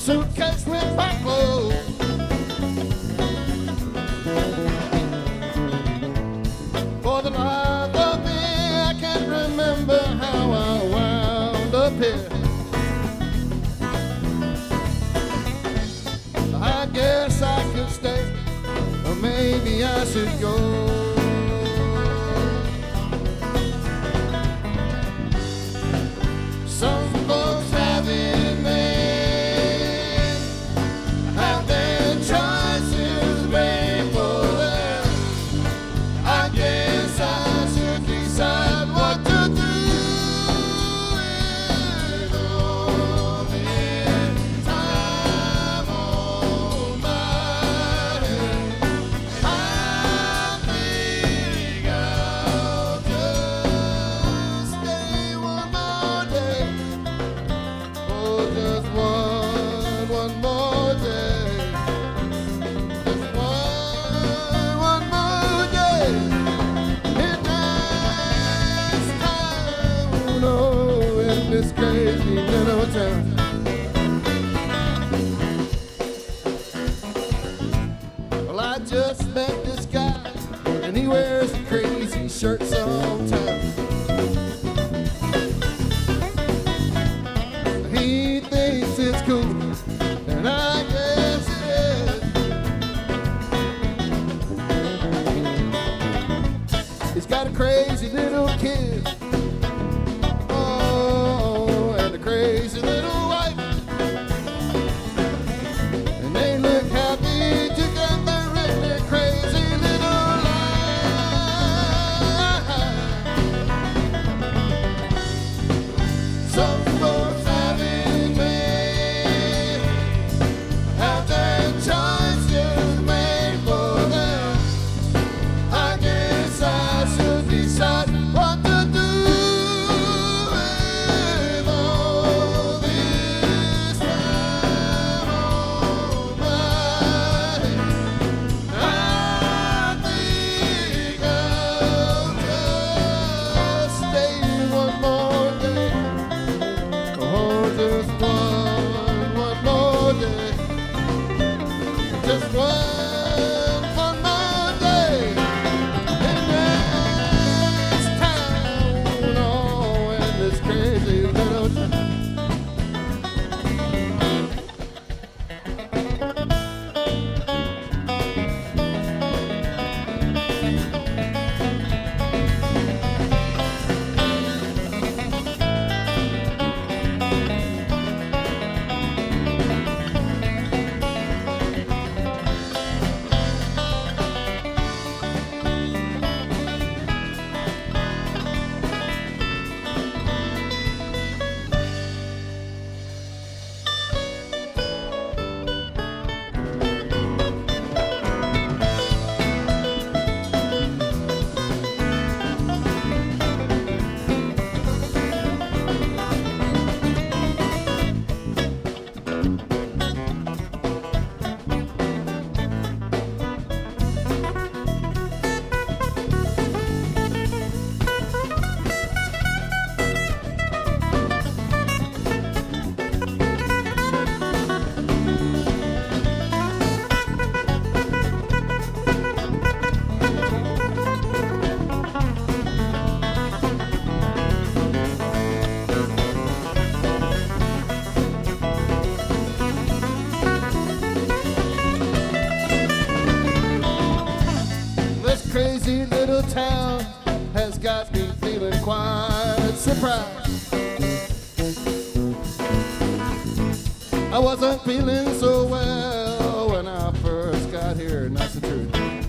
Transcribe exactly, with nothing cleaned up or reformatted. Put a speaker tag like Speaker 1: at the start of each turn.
Speaker 1: suitcase with my clothes. For the life of me, I can't remember how I wound up here. I guess I could stay, or maybe I should go. Some folks have it made, have their choices made for them. I guess I should decide what to do with all this time on my head. I think I'll just stay one more day. Oh, just one, one more day. Just one, one more day. In this town, oh, in this crazy little town. Well, I just met this guy, and he wears crazy shirts sometimes. He thinks it's cool, and I guess it is. He's got a crazy little kid, oh, and a crazy little wife, and they look happy together in their crazy little life. Some folks have it made, have their choices made for them. I guess I should decide what to do with all this time on my head. I think I'll just stay one more day. Oh, just one, one more day. Just one, one more day. In this town, oh, in this crazy little town. This crazy little town has got me feeling quite surprised. I wasn't feeling so well when I first got here, and that's the truth.